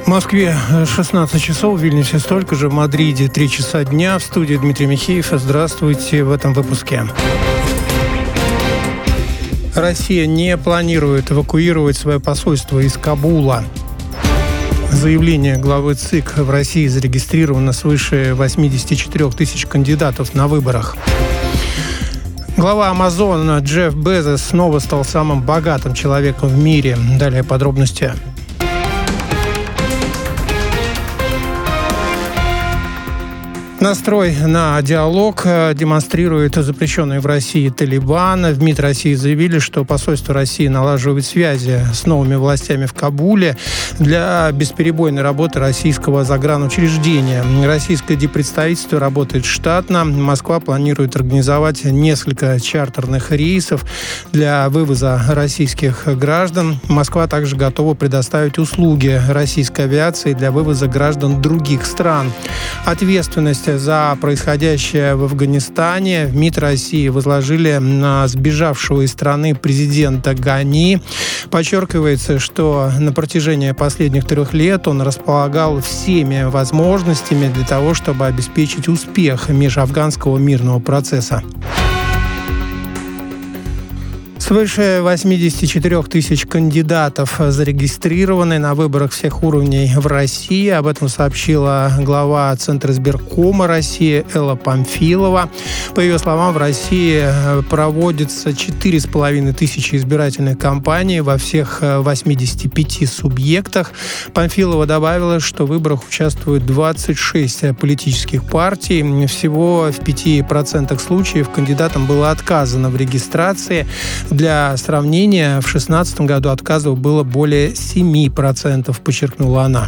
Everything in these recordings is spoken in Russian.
В Москве 16 часов, в Вильнюсе столько же, в Мадриде 3 часа дня. В студии Дмитрий Михеев. Здравствуйте в этом выпуске. Россия не планирует эвакуировать свое посольство из Кабула. Заявление главы ЦИК: в России зарегистрировано свыше 84 тысяч кандидатов на выборах. Глава Амазона Джефф Безос снова стал самым богатым человеком в мире. Далее подробности. Настрой на диалог демонстрирует запрещенный в России Талибан. В МИД России заявили, что посольство России налаживает связи с новыми властями в Кабуле для бесперебойной работы российского загранучреждения. Российское диппредставительство работает штатно. Москва планирует организовать несколько чартерных рейсов для вывоза российских граждан. Москва также готова предоставить услуги российской авиации для вывоза граждан других стран. Ответственность за происходящее в Афганистане в МИД России возложили на сбежавшего из страны президента Гани. Подчеркивается, что на протяжении последних 3 лет он располагал всеми возможностями для того, чтобы обеспечить успех межафганского мирного процесса. Свыше 84 тысяч кандидатов зарегистрированы на выборах всех уровней в России. Об этом сообщила глава Центра избиркома России Элла Памфилова. По ее словам, в России проводится 4,5 тысячи избирательных кампаний во всех 85 субъектах. Памфилова добавила, что в выборах участвуют 26 политических партий. Всего в 5% случаев кандидатам было отказано в регистрации. Для сравнения, в 2016 году отказов было более 7%, подчеркнула она.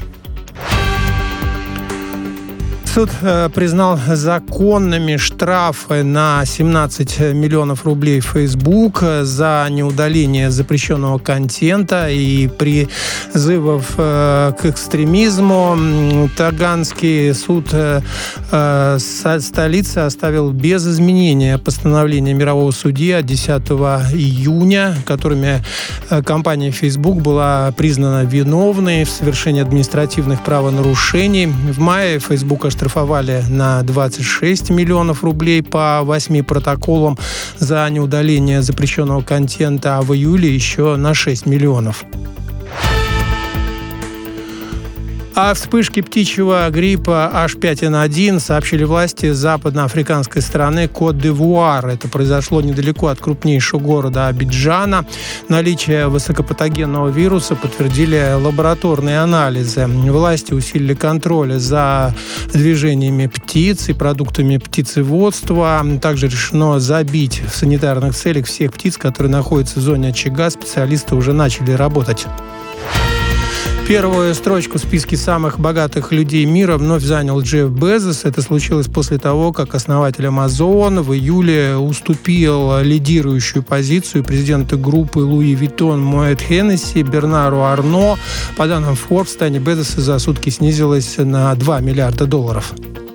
Суд признал законными штрафы на 17 миллионов рублей Facebook за неудаление запрещенного контента и призывов к экстремизму. Таганский суд столицы оставил без изменения постановление мирового судьи от 10 июня, которыми компания Facebook была признана виновной в совершении административных правонарушений. В мае Facebook оштрафовали на 26 миллионов рублей по 8 протоколам за неудаление запрещенного контента, а в июле еще на 6 миллионов. О вспышке птичьего гриппа H5N1 сообщили власти западноафриканской страны Кот-д'Ивуар. Это произошло недалеко от крупнейшего города Абиджана. Наличие высокопатогенного вируса подтвердили лабораторные анализы. Власти усилили контроль за движениями птиц и продуктами птицеводства. Также решено забить в санитарных целях всех птиц, которые находятся в зоне очага. Специалисты уже начали работать. Первую строчку в списке самых богатых людей мира вновь занял Джефф Безос. Это случилось после того, как основатель Amazon в июле уступил лидирующую позицию президенту группы Луи Виттон Моэт Хеннесси Бернару Арно. По данным Forbes, состояние Безоса за сутки снизилось на $2 миллиарда.